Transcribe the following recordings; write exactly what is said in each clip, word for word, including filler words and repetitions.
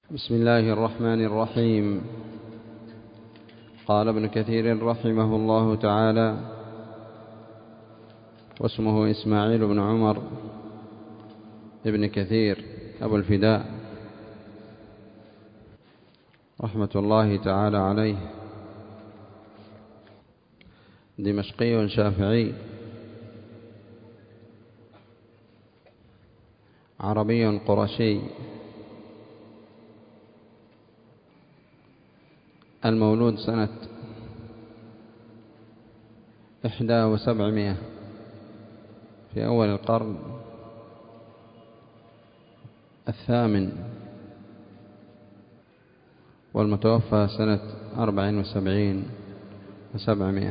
بسم الله الرحمن الرحيم. قال ابن كثير رحمه الله تعالى: واسمه إسماعيل بن عمر ابن كثير أبو الفداء رحمة الله تعالى عليه، دمشقي شافعي عربي قرشي، المولود سنة إحدى وسبعمائة في أول القرن الثامن، والمتوفى سنة أربع وسبعين وسبعمائة.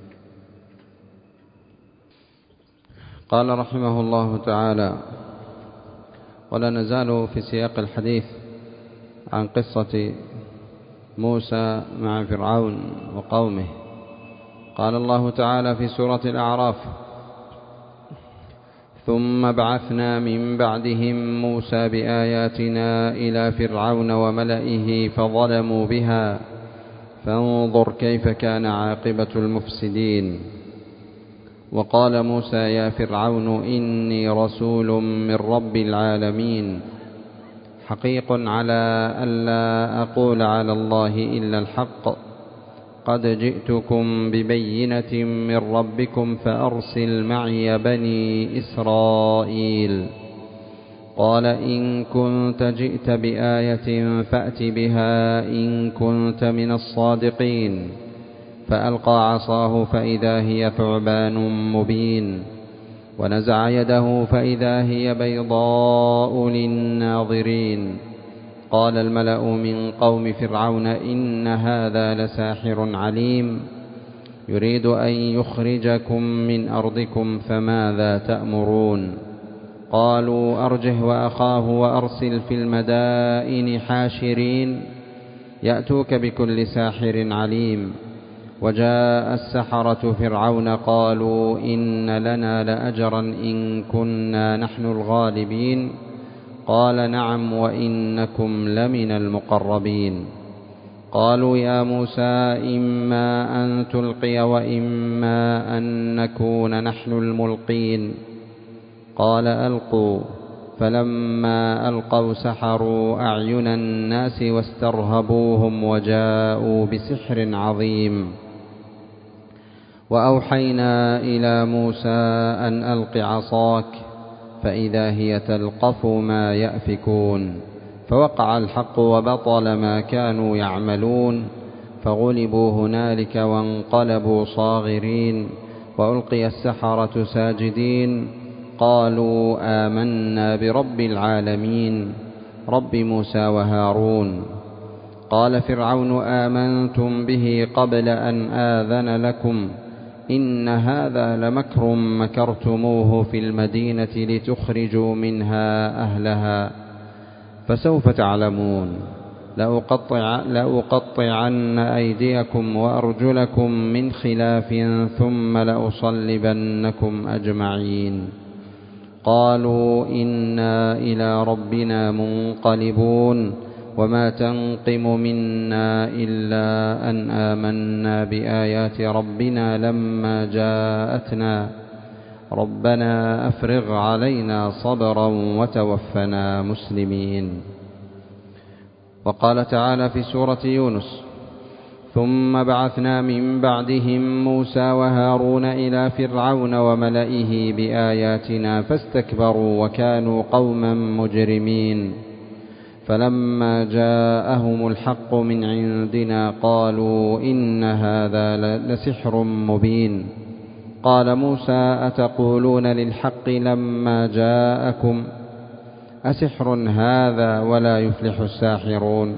قال رحمه الله تعالى: ولا نزال في سياق الحديث عن قصة موسى مع فرعون وقومه. قال الله تعالى في سورة الأعراف: ثم بعثنا من بعدهم موسى بآياتنا إلى فرعون وملئه فظلموا بها فانظر كيف كان عاقبة المفسدين. وقال موسى: يا فرعون إني رسول من رب العالمين، حقيق على ألا أقول على الله إلا الحق، قد جئتكم ببينة من ربكم فأرسل معي بني إسرائيل. قال: إن كنت جئت بآية فأت بها إن كنت من الصادقين. فألقى عصاه فإذا هي ثعبان مبين، ونزع يده فإذا هي بيضاء للناظرين. قال الملأ من قوم فرعون إن هذا لساحر عليم، يريد أن يخرجكم من أرضكم فماذا تأمرون؟ قالوا أرجه وأخاه وأرسل في المدائن حاشرين يأتوك بكل ساحر عليم. وجاء السحرة فرعون قالوا إن لنا لأجرا إن كنا نحن الغالبين. قال: نعم وإنكم لمن المقربين. قالوا: يا موسى إما أن تلقي وإما أن نكون نحن الملقين. قال: ألقوا. فلما ألقوا سحروا أعين الناس واسترهبوهم وجاءوا بسحر عظيم. وأوحينا إلى موسى أن ألق عصاك فإذا هي تلقف ما يأفكون. فوقع الحق وبطل ما كانوا يعملون، فغلبوا هنالك وانقلبوا صاغرين. وألقي السحرة ساجدين قالوا آمنا برب العالمين رب موسى وهارون. قال فرعون: آمنتم به قبل أن آذن لكم إن هذا لمكر مكرتموه في المدينة لتخرجوا منها أهلها، فسوف تعلمون. لأقطع لأقطعن أيديكم وأرجلكم من خلاف ثم لأصلبنكم أجمعين. قالوا إنا إلى ربنا منقلبون، وما تنقم منا إلا أن آمنا بآيات ربنا لما جاءتنا، ربنا أفرغ علينا صبرا وتوفنا مسلمين. وقال تعالى في سورة يونس: ثم بعثنا من بعدهم موسى وهارون إلى فرعون وملئه بآياتنا فاستكبروا وكانوا قوما مجرمين. فلما جاءهم الحق من عندنا قالوا إن هذا لسحر مبين. قال موسى: أتقولون للحق لما جاءكم أسحر هذا ولا يفلح الساحرون؟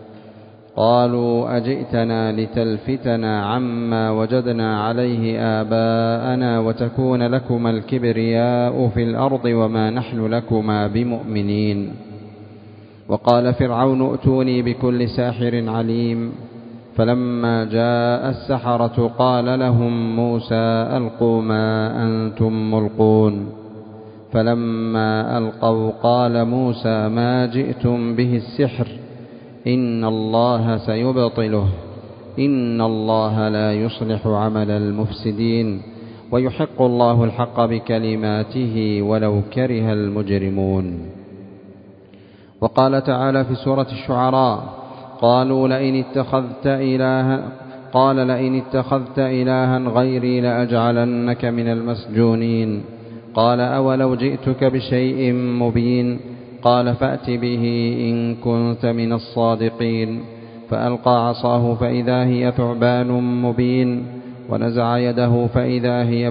قالوا أجئتنا لتلفتنا عما وجدنا عليه آباءنا وتكون لكما الكبرياء في الأرض وما نحن لكما بمؤمنين. وقال فرعون: ائتوني بكل ساحر عليم. فلما جاء السحرة قال لهم موسى: ألقوا ما أنتم ملقون. فلما ألقوا قال موسى: ما جئتم به السحر إن الله سيبطله إن الله لا يصلح عمل المفسدين ويحق الله الحق بكلماته ولو كره المجرمون. وقال تعالى في سورة الشعراء قالوا لئن اتخذت إلها قال لئن اتخذت إلها غيري لأجعلنك من المسجونين قال أولو جئتك بشيء مبين قال فأت به إن كنت من الصادقين فألقى عصاه فإذا هي ثعبان مبين ونزع يده فإذا هي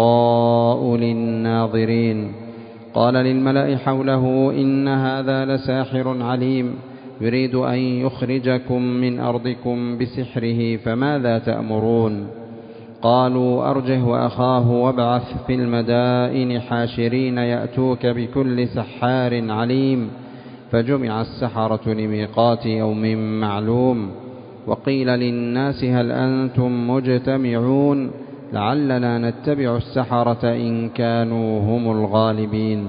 بيضاء للناظرين قال للملأ حوله إن هذا لساحر عليم يريد أن يخرجكم من أرضكم بسحره فماذا تأمرون قالوا أرجه وأخاه وابعث في المدائن حاشرين يأتوك بكل سحار عليم فجمع السحرة لميقات يوم معلوم وقيل للناس هل أنتم مجتمعون لعلنا نتبع السحرة إن كانوا هم الغالبين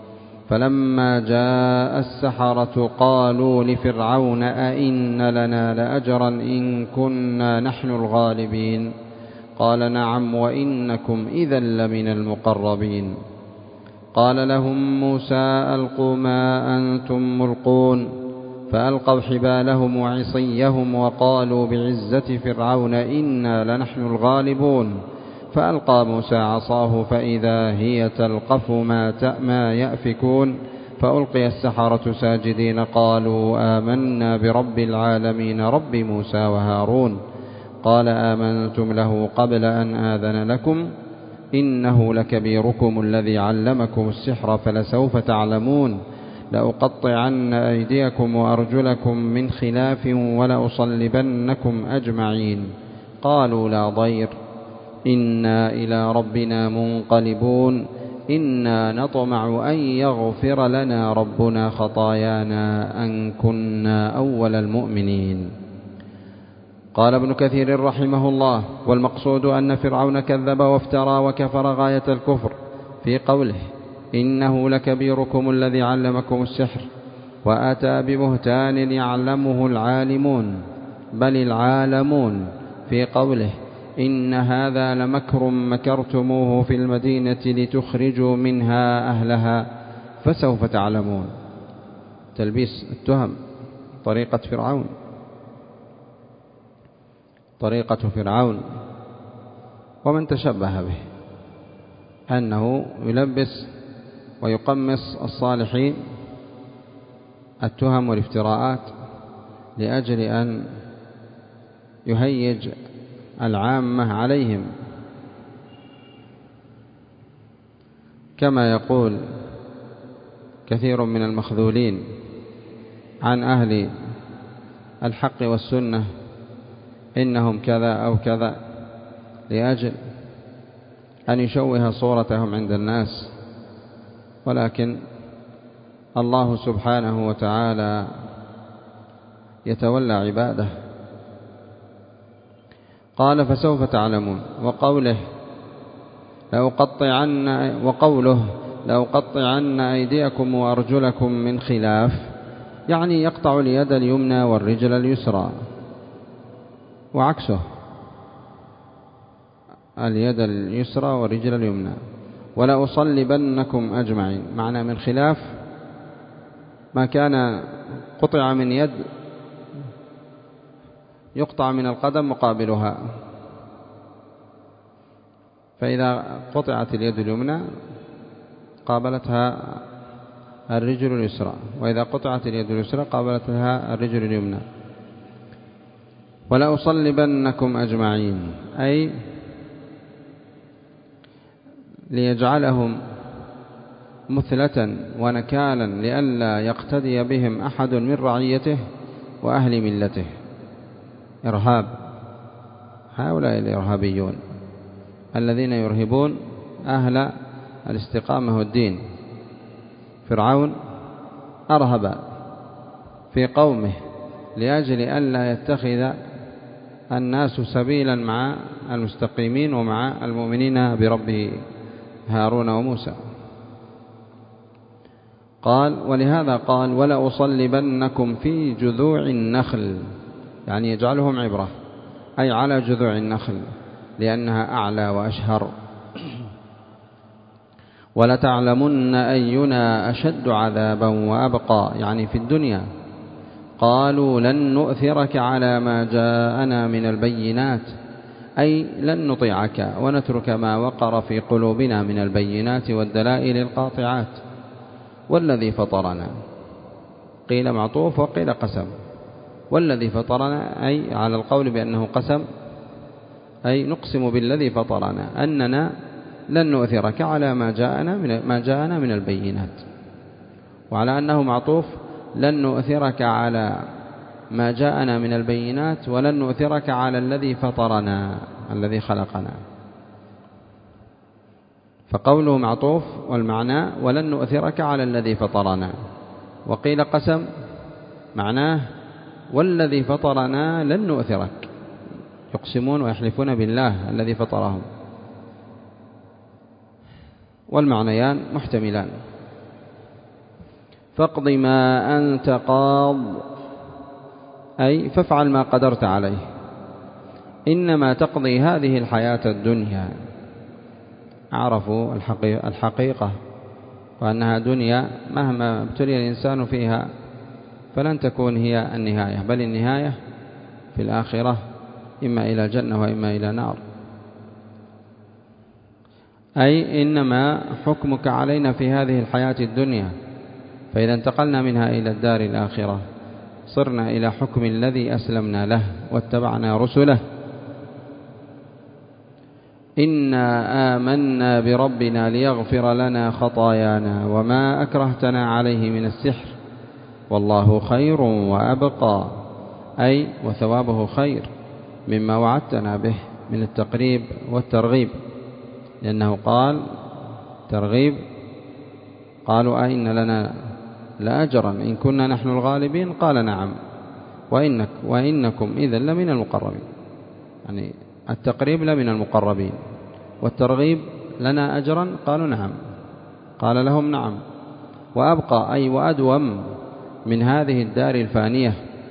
فلما جاء السحرة قالوا لفرعون أئن لنا لأجرا إن كنا نحن الغالبين قال نعم وإنكم إذا لمن المقربين قال لهم موسى ألقوا ما أنتم ملقون فألقوا حبالهم وعصيهم وقالوا بعزة فرعون إنا لنحن الغالبون فألقى موسى عصاه فإذا هي تلقف ما ما يأفكون فألقي السحرة ساجدين قالوا آمنا برب العالمين رب موسى وهارون قال آمنتم له قبل أن آذن لكم إنه لكبيركم الذي علمكم السحر فلسوف تعلمون لأقطعن أيديكم وأرجلكم من خلاف ولأصلبنكم أجمعين قالوا لا ضير إنا إلى ربنا منقلبون إنا نطمع أن يغفر لنا ربنا خطايانا أن كنا أول المؤمنين. قال ابن كثير رحمه الله والمقصود أن فرعون كذب وافترى وكفر غاية الكفر في قوله إنه لكبيركم الذي علمكم السحر وأتى ببهتان يعلمه العالمون بل العالمون في قوله إن هذا لمكر مكرتموه في المدينة لتخرجوا منها أهلها فسوف تعلمون. تلبيس التهم طريقة فرعون طريقة فرعون ومن تشبه به أنه يلبس ويقمص الصالحين التهم والافتراءات لأجل أن يهيج العامة عليهم كما يقول كثير من المخذولين عن أهل الحق والسنة إنهم كذا أو كذا لأجل أن يشوه صورتهم عند الناس ولكن الله سبحانه وتعالى يتولى عباده. قال فسوف تعلمون وقوله لأقطعن وقوله لأقطعن أيديكم وأرجلكم من خلاف يعني يقطع اليد اليمنى والرجل اليسرى وعكسه اليد اليسرى والرجل اليمنى ولا أصلبنكم أجمعين معنى من خلاف ما كان قطع من يد يقطع من القدم مقابلها فإذا قطعت اليد اليمنى قابلتها الرجل اليسرى وإذا قطعت اليد اليسرى قابلتها الرجل اليمنى ولا أصلبنكم أجمعين أي ليجعلهم مثلة ونكالا لئلا يقتدي بهم أحد من رعيته وأهل ملته. إرهاب هؤلاء الإرهابيون الذين يرهبون أهل الاستقامة والدين. فرعون أرهب في قومه لأجل أن لا يتخذ الناس سبيلا مع المستقيمين ومع المؤمنين برب هارون وموسى. قال ولهذا قال ولأصلبنكم في جذوع النخل، يعني يجعلهم عبرة، أي على جذوع النخل لأنها أعلى وأشهر. ولتعلمن أينا أشد عذابا وأبقى، يعني في الدنيا. قالوا لن نؤثرك على ما جاءنا من البينات، أي لن نطيعك ونترك ما وقر في قلوبنا من البينات والدلائل القاطعات. والذي فطرنا، قيل معطوف وقيل قسم. والذي فطرنا أي على القول بأنه قسم، أي نقسم بالذي فطرنا أننا لن نؤثرك على ما جاءنا من ما جاءنا من البينات. وعلى أنه معطوف لن نؤثرك على ما جاءنا من البينات ولن نؤثرك على الذي فطرنا الذي خلقنا. فقوله معطوف والمعنى ولن نؤثرك على الذي فطرنا. وقيل قسم معناه والذي فطرنا لن نؤثرك، يقسمون ويحلفون بالله الذي فطرهم، والمعنيان محتملان. فاقض ما أنت قاض، أي فافعل ما قدرت عليه، إنما تقضي هذه الحياة الدنيا. عرفوا الحقيقة وأنها دنيا مهما ابتلي الإنسان فيها فلن تكون هي النهاية، بل النهاية في الآخرة إما إلى جنة وإما إلى نار. أي إنما حكمك علينا في هذه الحياة الدنيا، فإذا انتقلنا منها إلى الدار الآخرة صرنا إلى حكم الذي أسلمنا له واتبعنا رسله. إنا آمنا بربنا ليغفر لنا خطايانا وما أكرهتنا عليه من السحر والله خير وأبقى، أي وثوابه خير مما وعدتنا به من التقريب والترغيب، لأنه قال ترغيب. قالوا أئن لنا لأجرا إن كنا نحن الغالبين؟ قال نعم وإنك وإنكم إذا لمن المقربين. يعني التقريب لمن المقربين، والترغيب لنا أجرا؟ قالوا نعم. قال لهم نعم. وأبقى أي وأدوم من هذه الدار الفانية.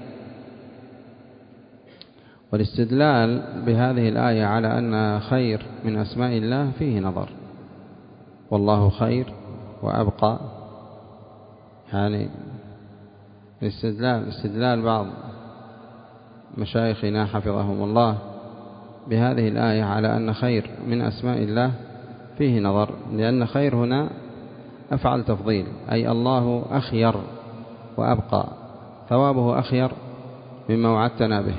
والاستدلال بهذه الآية على أن خير من أسماء الله فيه نظر. والله خير وأبقى، يعني الاستدلال استدلال بعض مشايخنا حفظهم الله بهذه الآية على أن خير من أسماء الله فيه نظر، لأن خير هنا أفعل تفضيل، أي الله أخير وأبقى، ثوابه أخير مما وعدتنا به،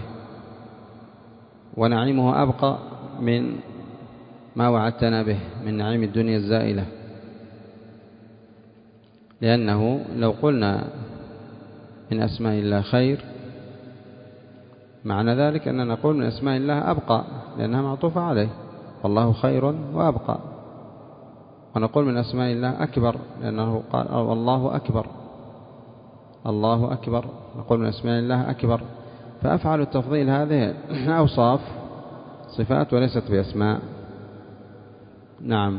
ونعيمه أبقى من ما وعدتنا به من نعيم الدنيا الزائلة. لأنه لو قلنا من أسماء الله خير معنى ذلك أننا نقول من أسماء الله أبقى، لأنها معطوفة عليه والله خير وأبقى. ونقول من أسماء الله أكبر لأنه قال الله أكبر، الله أكبر، نقول من أسماء الله أكبر. فأفعل التفضيل هذه أوصاف صفات وليست بأسماء. نعم.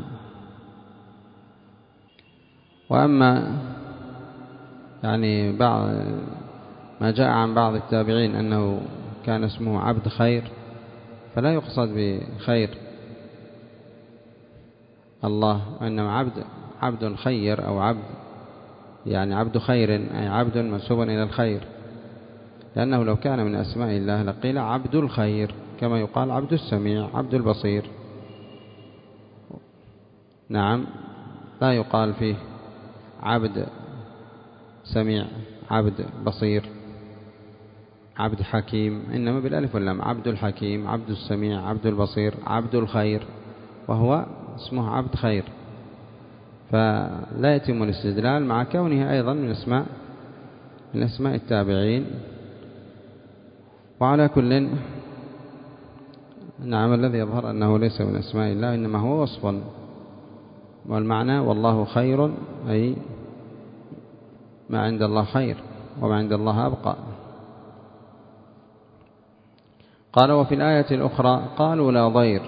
وأما يعني بعض ما جاء عن بعض التابعين أنه كان اسمه عبد خير، فلا يقصد بخير الله، وإنما عبد عبد خير أو عبد يعني عبد خير، أي عبد منسوب إلى الخير، لأنه لو كان من أسماء الله لقيل عبد الخير، كما يقال عبد السميع عبد البصير. نعم، لا يقال فيه عبد سميع عبد بصير عبد حكيم، إنما بالألف واللام، عبد الحكيم عبد السميع عبد البصير عبد الخير، وهو اسمه عبد خير. فلا يتم الاستدلال مع كونه أيضا من اسماء من اسماء التابعين. وعلى كل نعم الذي يظهر أنه ليس من أسماء الله، إنما هو وصف، والمعنى والله خير أي ما عند الله خير وما عند الله أبقى. قال وفي الآية الأخرى قالوا لا ضير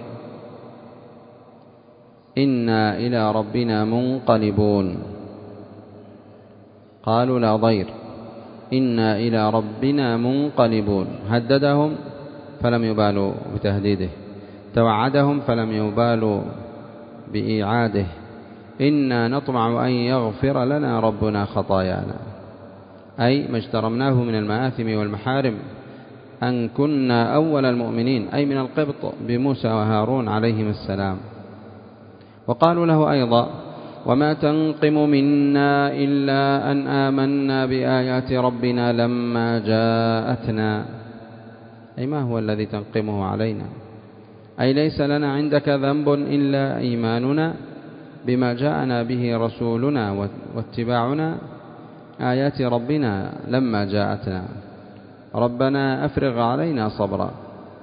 إنا إلى ربنا منقلبون. قالوا لا ضير إنا إلى ربنا منقلبون. هددهم فلم يبالوا بتهديده، توعدهم فلم يبالوا بإيعاده. إنا نطمع أن يغفر لنا ربنا خطايانا، أي ما اجترمناه من المآثم والمحارم، أن كنا أول المؤمنين، أي من القبط بموسى وهارون عليهم السلام. وقالوا له أيضا وما تنقم منا إلا أن آمنا بآيات ربنا لما جاءتنا، أي ما هو الذي تنقمه علينا؟ أي ليس لنا عندك ذنب إلا إيماننا بما جاءنا به رسولنا واتباعنا آيات ربنا لما جاءتنا. ربنا أفرغ علينا صبرا.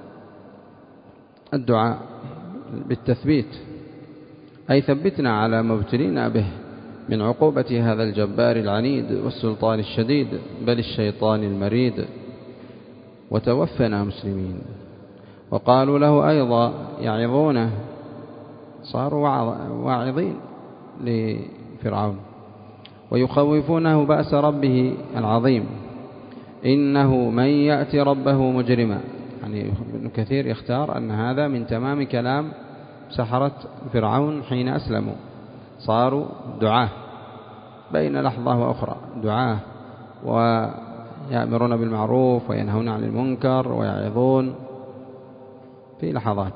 الدعاء بالتثبيت، أي ثبتنا على ما ابتلينا به من عقوبة هذا الجبار العنيد والسلطان الشديد بل الشيطان المريد، وتوفنا مسلمين. وقالوا له أيضا يعظونه، صاروا واعظين لفرعون، ويخوفونه بأس ربه العظيم، إنه من يأتي ربه مجرما. يعني ابن كثير يختار أن هذا من تمام كلام سحرة فرعون حين أسلموا، صاروا دعاة بين لحظة وأخرى، دعاة ويأمرون بالمعروف وينهون عن المنكر ويعظون في لحظات.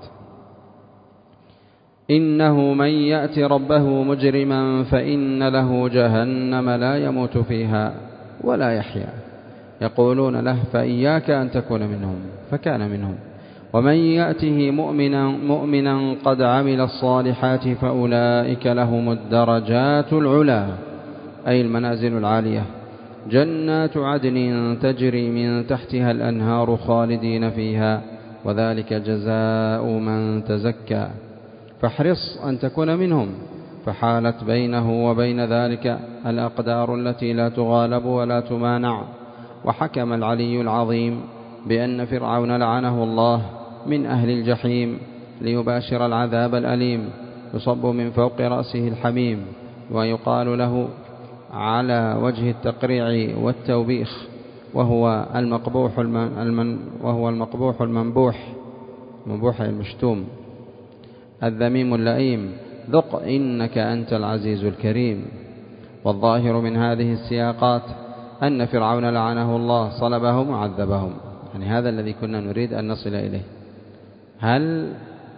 إنه من يأتي ربه مجرما فإن له جهنم لا يموت فيها ولا يحيا. يقولون له فإياك أن تكون منهم، فكان منهم. ومن يأته مؤمنا, مؤمنا قد عمل الصالحات فأولئك لهم الدرجات العلا، أي المنازل العالية، جنات عدن تجري من تحتها الأنهار خالدين فيها، وذلك جزاء من تزكى. فاحرص أن تكون منهم. فحالت بينه وبين ذلك الأقدار التي لا تغالب ولا تمانع. وحكم العلي العظيم بأن فرعون لعنه الله من أهل الجحيم ليباشر العذاب الأليم، يصب من فوق رأسه الحميم، ويقال له على وجه التقريع والتوبيخ، وهو المقبوح المن وهو المقبوح المنبوح، منبوح المشتوم، الذميم اللئيم، ذق إنك أنت العزيز الكريم. والظاهر من هذه السياقات أن فرعون لعنه الله صلبهم وعذبهم. يعني هذا الذي كنا نريد أن نصل إليه. هل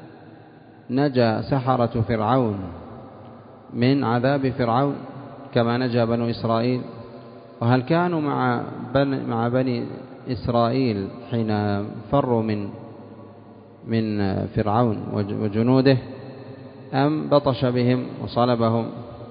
نجا سحرة فرعون من عذاب فرعون كما نجا بنو إسرائيل؟ وهل كانوا مع بني, مع بني إسرائيل حين فروا من من فرعون وجنوده، أم بطش بهم وصلبهم؟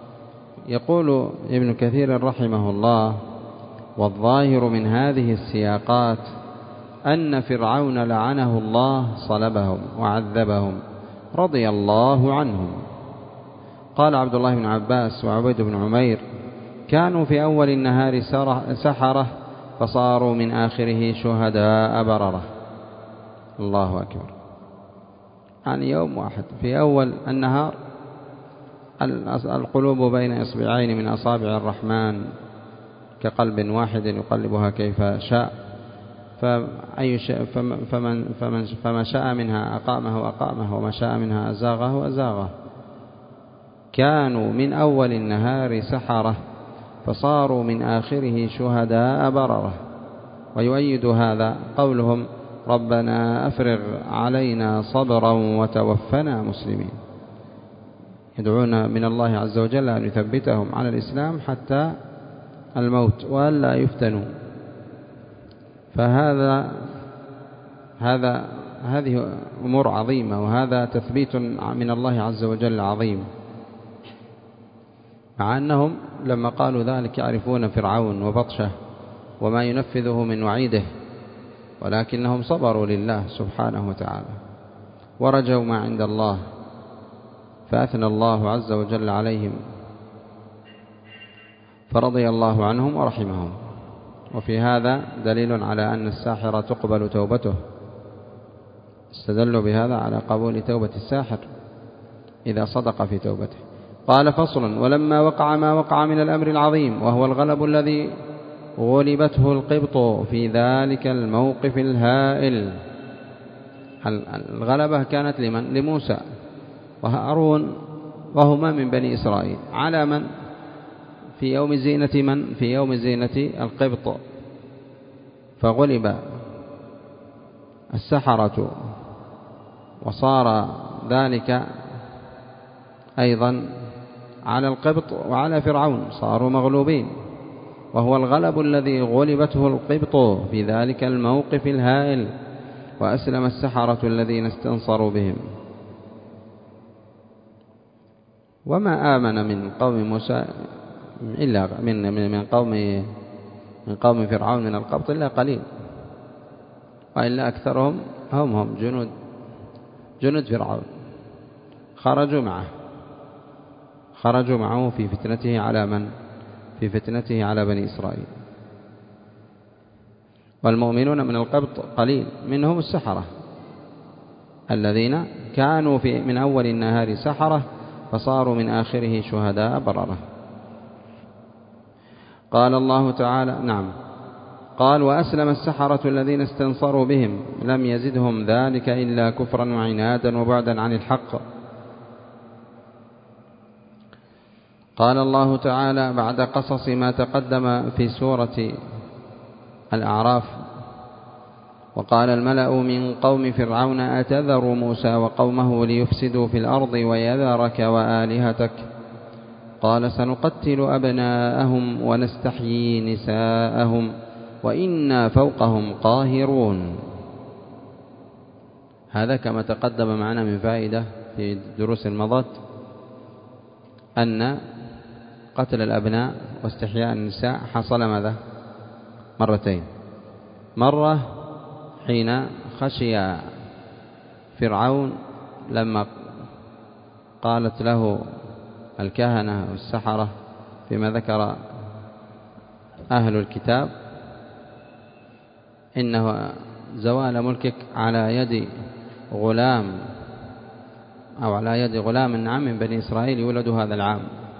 يقول ابن كثير رحمه الله والظاهر من هذه السياقات أن فرعون لعنه الله صلبهم وعذبهم رضي الله عنهم. قال عبد الله بن عباس وعبيد بن عمير كانوا في أول النهار سحرة فصاروا من آخره شهداء بررة. الله أكبر. يعني يوم واحد في أول النهار القلوب بين إصبعين من أصابع الرحمن كقلب واحد يقلبها كيف شاء، فأي شيء فمن فمن فما شاء منها أقامه أقامه وما شاء منها أزاغه أزاغه. كانوا من أول النهار سحرة فصاروا من آخره شهداء بررة. ويؤيد هذا قولهم ربنا أفرغ علينا صبرا وتوفنا مسلمين. يدعون من الله عز وجل أن يثبتهم على الإسلام حتى الموت وألا يفتنوا. فهذا هذا هذه أمور عظيمة، وهذا تثبيت من الله عز وجل عظيم، مع أنهم لما قالوا ذلك يعرفون فرعون وبطشه وما ينفذه من وعيده، ولكنهم صبروا لله سبحانه وتعالى ورجوا ما عند الله، فأثنى الله عز وجل عليهم فرضي الله عنهم ورحمهم. وفي هذا دليل على أن الساحر تقبل توبته، استدلوا بهذا على قبول توبة الساحر إذا صدق في توبته. قال فصل: ولما وقع ما وقع من الأمر العظيم وهو الغلب الذي غلبته القبط في ذلك الموقف الهائل. الغلبة كانت لمن؟ لموسى وهارون، وهما من بني إسرائيل، على من؟ في يوم زينة من؟ في يوم زينة القبط، فغلب السحرة وصار ذلك أيضا على القبط وعلى فرعون، صاروا مغلوبين، وهو الغلب الذي غلبته القبط في ذلك الموقف الهائل، وأسلم السحرة الذين استنصروا بهم. وما آمن من قوم موسى إلا من من قوم من قوم فرعون من القبط إلا قليل، وإلا أكثرهم هم هم جنود جنود فرعون، خرجوا معه خرجوا معه في فتنته على من؟ في فتنته على بني إسرائيل. والمؤمنون من القبط قليل، منهم السحرة الذين كانوا في من أول النهار سحرة فصاروا من آخره شهداء بررة. قال الله تعالى: نعم، قال: وأسلم السحرة الذين استنصروا بهم لم يزدهم ذلك إلا كفرا وعنادا وبعدا عن الحق. قال الله تعالى بعد قصص ما تقدم في سورة الأعراف: وقال الملأ من قوم فرعون أتذر موسى وقومه ليفسدوا في الأرض ويذرك وآلهتك قال سنقتل أبناءهم ونستحيي نساءهم وإنا فوقهم قاهرون. هذا كما تقدم معنا من فائدة في دروس المضت أن قتل الأبناء واستحياء النساء حصل ماذا؟ مرتين. مرة حين خشي فرعون لما قالت له الكهنة والسحرة فيما ذكر أهل الكتاب إنه زوال ملكك على يد غلام أو على يد غلام نعم من بني إسرائيل يولد هذا العام،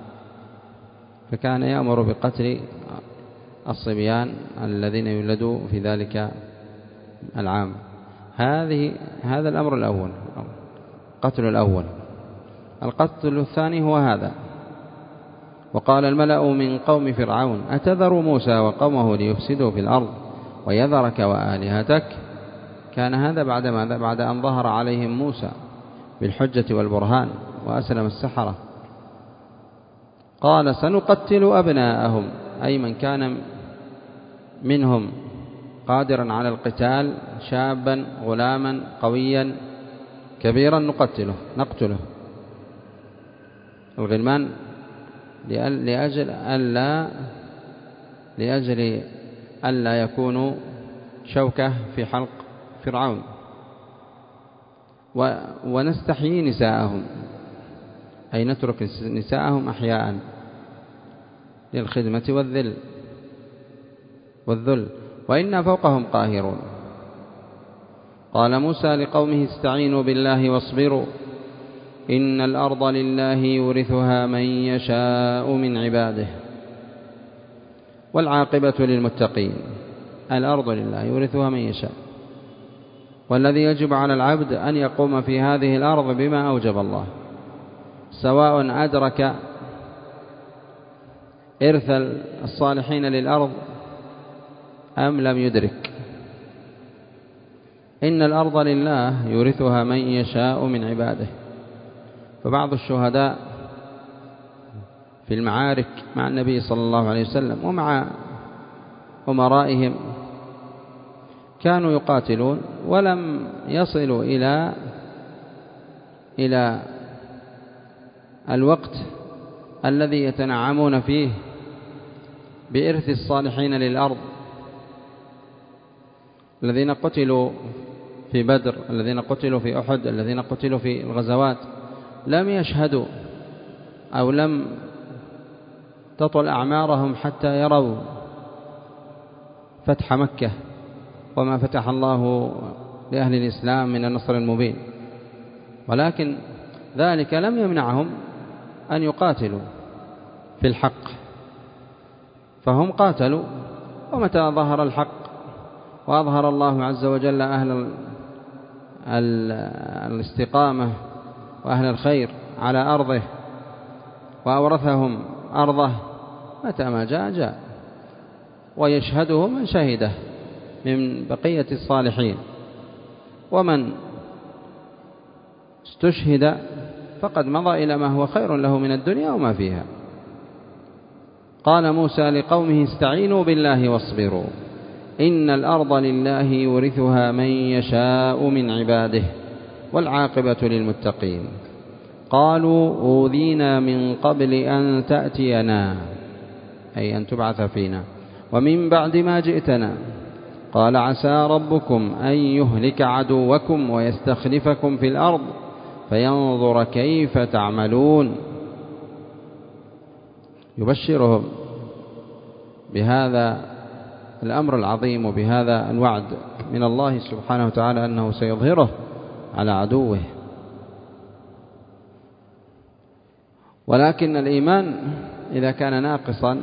فكان يأمر بقتل الصبيان الذين يولدوا في ذلك العام. هذه هذا الأمر الأول، قتل الأول. القتل الثاني هو هذا: وقال الملأ من قوم فرعون أتذر موسى وقومه ليفسدوا في الأرض ويذرك وآلهتك. كان هذا بعد ماذا؟ بعد أن ظهر عليهم موسى بالحجة والبرهان وأسلم السحرة. قال سنقتل أبناءهم، أي من كان منهم قادرا على القتال شابا غلاما قويا كبيرا نقتله نقتله الغلمان لأجل ألا لأجل ألا يكونوا شوكة في حلق فرعون. ونستحيي نساءهم، أي نترك نساءهم أحياء للخدمة والذل والذل وإنا فوقهم قاهرون. قال موسى لقومه استعينوا بالله واصبروا إن الأرض لله يورثها من يشاء من عباده والعاقبة للمتقين. الأرض لله يورثها من يشاء، والذي يجب على العبد أن يقوم في هذه الأرض بما أوجب الله، سواء أدرك إرث الصالحين للأرض أم لم يدرك. إن الأرض لله يورثها من يشاء من عباده. فبعض الشهداء في المعارك مع النبي صلى الله عليه وسلم ومع أمرائهم كانوا يقاتلون ولم يصلوا إلى إلى الوقت الذي يتنعمون فيه بإرث الصالحين للأرض. الذين قتلوا في بدر، الذين قتلوا في أحد، الذين قتلوا في الغزوات لم يشهدوا أو لم تطل أعمارهم حتى يروا فتح مكة وما فتح الله لأهل الإسلام من النصر المبين، ولكن ذلك لم يمنعهم أن يقاتلوا في الحق، فهم قاتلوا، ومتى ظهر الحق وأظهر الله عز وجل أهل الاستقامة وأهل الخير على أرضه وأورثهم أرضه، متى ما جاء جاء، ويشهده من شهده من بقية الصالحين، ومن استشهد فقد مضى إلى ما هو خير له من الدنيا وما فيها. قال موسى لقومه استعينوا بالله واصبروا إن الأرض لله يورثها من يشاء من عباده والعاقبة للمتقين. قالوا أوذينا من قبل أن تأتينا، أي أن تبعث فينا، ومن بعد ما جئتنا. قال عسى ربكم أن يهلك عدوكم ويستخلفكم في الأرض فينظر كيف تعملون. يبشرهم بهذا الأمر العظيم وبهذا الوعد من الله سبحانه وتعالى أنه سيظهره على عدوه. ولكن الإيمان إذا كان ناقصا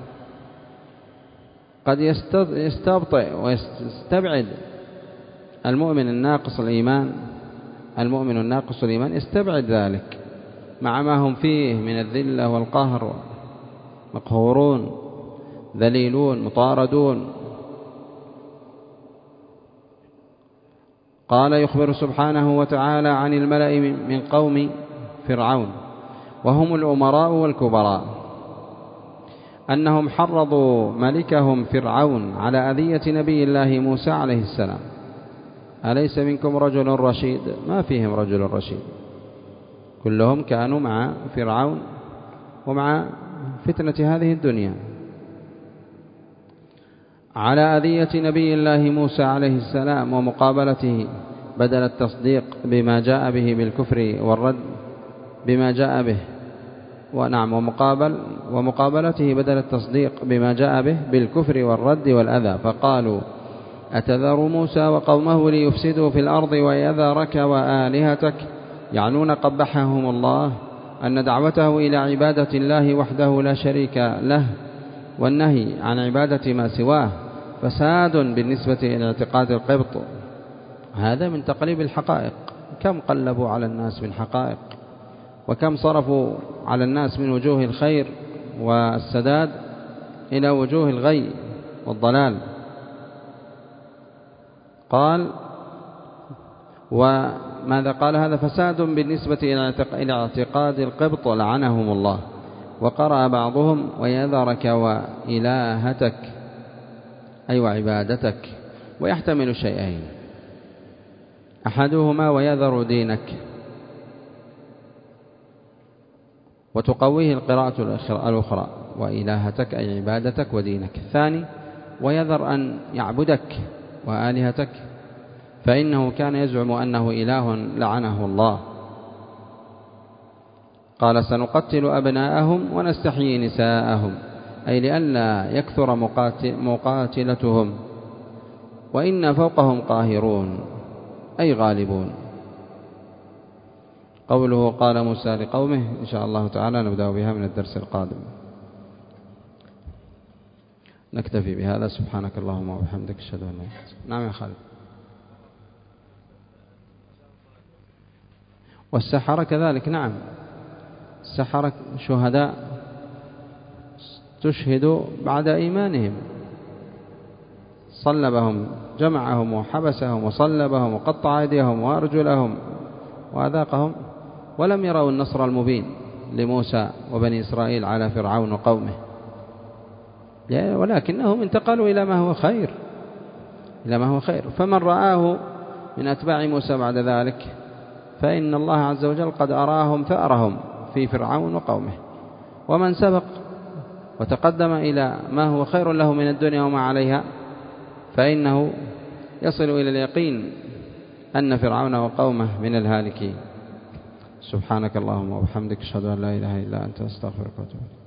قد يستبطئ ويستبعد المؤمن الناقص الإيمان المؤمن الناقص الإيمان يستبعد ذلك مع ما هم فيه من الذلة والقهر، مقهورون ذليلون مطاردون. قال يخبر سبحانه وتعالى عن الملأ من قوم فرعون وهم الأمراء والكبراء أنهم حرضوا ملكهم فرعون على أذية نبي الله موسى عليه السلام. أليس منكم رجل رشيد؟ ما فيهم رجل رشيد، كلهم كانوا مع فرعون ومع فتنة هذه الدنيا. على أذية نبي الله موسى عليه السلام ومقابلته بدل التصديق بما جاء به بالكفر والرد بما جاء به، ونعم ومقابل ومقابلته بدل التصديق بما جاء به بالكفر والرد والأذى. فقالوا أتذر موسى وقومه ليفسدوا في الأرض ويذرك وآلهتك، يعنون قبحهم الله أن دعوته إلى عبادة الله وحده لا شريك له والنهي عن عبادة ما سواه فساد بالنسبة إلى اعتقاد القبط. هذا من تقليب الحقائق. كم قلبوا على الناس من حقائق، وكم صرفوا على الناس من وجوه الخير والسداد إلى وجوه الغي والضلال. قال وماذا قال؟ هذا فساد بالنسبة إلى اعتقاد القبط لعنهم الله. وقرأ بعضهم ويذرك وإلهتك أي وعبادتك، ويحتمل شيئين، أحدهما ويذر دينك، وتقويه القراءة الأخرى وإلهتك أي عبادتك ودينك. الثاني ويذر أن يعبدك وآلهتك، فإنه كان يزعم أنه إله لعنه الله. قال سنقتل أبناءهم ونستحيي نساءهم، أي لئلا يكثر مقاتلتهم، وإنا فوقهم قاهرون أي غالبون. قوله قال موسى لقومه إن شاء الله تعالى نبدأ بها من الدرس القادم. نكتفي بهذا. سبحانك اللهم وبحمدك أشهد أن لا إله إلا أنت. نعم يا خالد. والسحرة كذلك. نعم السحرة شهداء تشهدوا بعد إيمانهم، صلبهم جمعهم وحبسهم وصلبهم وقطع أيديهم وأرجلهم وأذاقهم، ولم يروا النصر المبين لموسى وبني إسرائيل على فرعون وقومه، ولكنهم انتقلوا إلى ما هو خير إلى ما هو خير. فمن رآه من أتباع موسى بعد ذلك فإن الله عز وجل قد أراهم ثأرهم في فرعون وقومه. ومن سبق وتقدم إلى ما هو خير له من الدنيا وما عليها فإنه يصل إلى اليقين أن فرعون وقومه من الهالكين. سبحانك اللهم وبحمدك أشهد أن لا إله إلا أنت أستغفرك وأتوب إليك.